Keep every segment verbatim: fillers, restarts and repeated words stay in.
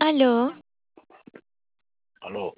Aló, Aló.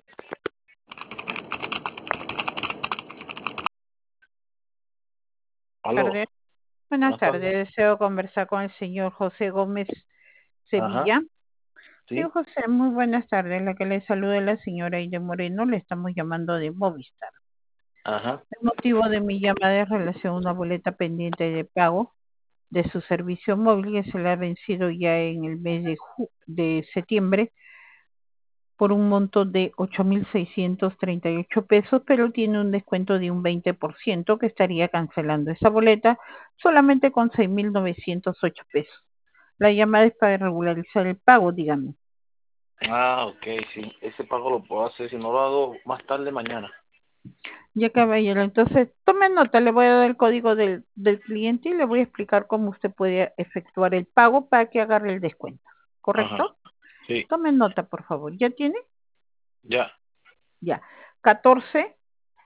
Aló. Tardes. Buenas Buenas tardes. tardes. Deseo conversar con el señor José Gómez Ajá. Sevilla. Señor Sí. José, muy buenas tardes. La que le saluda es la señora Aide Moreno. Le estamos llamando de Movistar. Ajá. El motivo de mi llamada es relación a una boleta pendiente de pago de su servicio móvil que se le ha vencido ya en el mes de, ju- de septiembre por un monto de ocho mil seiscientos treinta y ocho pesos, pero tiene un descuento de un veinte por ciento que estaría cancelando esa boleta solamente con seis mil novecientos ocho pesos. La llamada es para regularizar el pago, dígame. Ah, ok, sí. Ese pago lo puedo hacer si no lo hago más tarde mañana. Ya caballero, entonces tome nota, le voy a dar el código del, del cliente y le voy a explicar cómo usted puede efectuar el pago para que agarre el descuento. Ajá. ¿Correcto? Sí. Tome nota, por favor. ¿Ya tiene? Ya. Ya. catorce,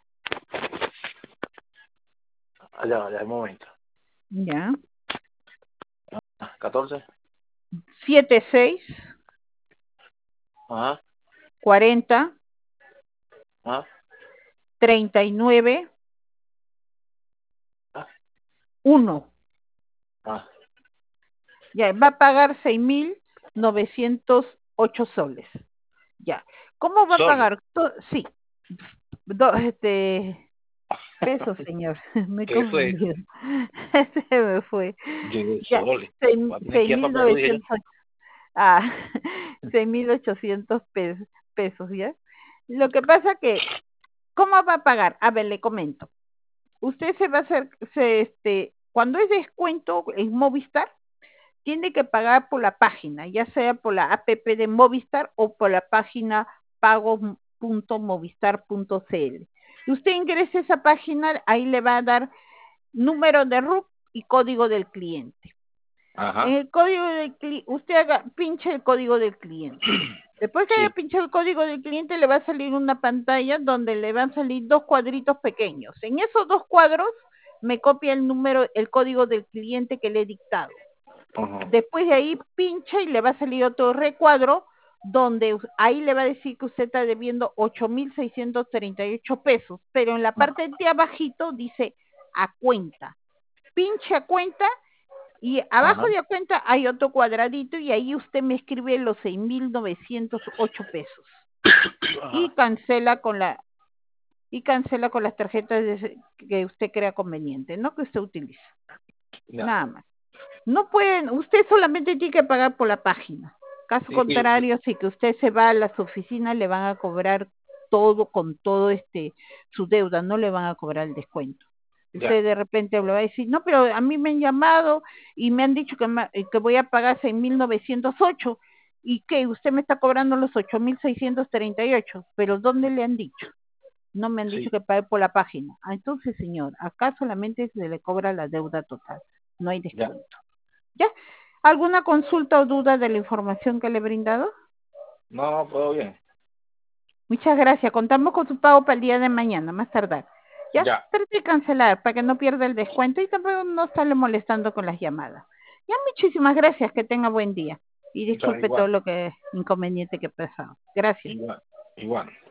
Allá, allá, un momento. ya. Ah, catorce. setenta y seis, Ajá. cuarenta, Ajá. treinta y nueve, Ah. uno. Ah. Ya, va a pagar seis mil novecientos ocho soles. Ya. ¿Cómo va a Solo. pagar? To- sí. Do- este, pesos, señor. Me he ¿Qué fue? confundido. Se me fue. Llegué Ya, solo. Voy a tener seis que ir mil para Perú, dije yo. novecientos. Ah, seis mil ochocientos pesos, pesos, ¿ya? Lo que pasa que, ¿cómo va a pagar? A ver, le comento. Usted se va a hacer, se, este, cuando es descuento en Movistar, tiene que pagar por la página, ya sea por la app de Movistar o por la página pago punto movistar punto cl. Usted ingresa a esa página, ahí le va a dar número de R U C y código del cliente. En Ajá. el código del cliente, usted haga, pinche el código del cliente. Después que haya Sí. pinchado el código del cliente, le va a salir una pantalla donde le van a salir dos cuadritos pequeños. En esos dos cuadros me copia el número, el código del cliente que le he dictado. Ajá. Después de ahí pincha y le va a salir otro recuadro donde ahí le va a decir que usted está debiendo ocho mil seiscientos treinta y ocho pesos, pero en la parte de abajito dice a cuenta. Pinche a cuenta y abajo Ajá. de a cuenta hay otro cuadradito y ahí usted me escribe los seis mil novecientos ocho pesos y Ajá. cancela con la y cancela con las tarjetas de- que usted crea conveniente, no que usted utilice. Ya. Nada más. No pueden, usted solamente tiene que pagar por la página. Caso Sí, sí, sí. contrario, si que usted se va a las oficinas, le van a cobrar todo con todo este su deuda, no le van a cobrar el descuento. Ya. Usted de repente le va a decir, no, pero a mí me han llamado y me han dicho que, ma- eh, que voy a pagar seis mil novecientos ocho y que usted me está cobrando los ocho mil seiscientos treinta y ocho, pero ¿dónde le han dicho? No me han dicho Sí. que pague por la página. Ah, entonces, señor, acá solamente se le cobra la deuda total, no hay Ya. descuento. ¿Ya? ¿Alguna consulta o duda de la información que le he brindado? No, no, todo bien. Muchas gracias. Contamos con su pago para el día de mañana, más tardar. ¿Ya? Ya. Trate de cancelar para que no pierda el descuento y tampoco no estarle molestando con las llamadas. Ya, muchísimas gracias. Que tenga buen día. Y Ya, disculpe todo igual. lo que inconveniente que he pasado. Gracias. Igual. Igual.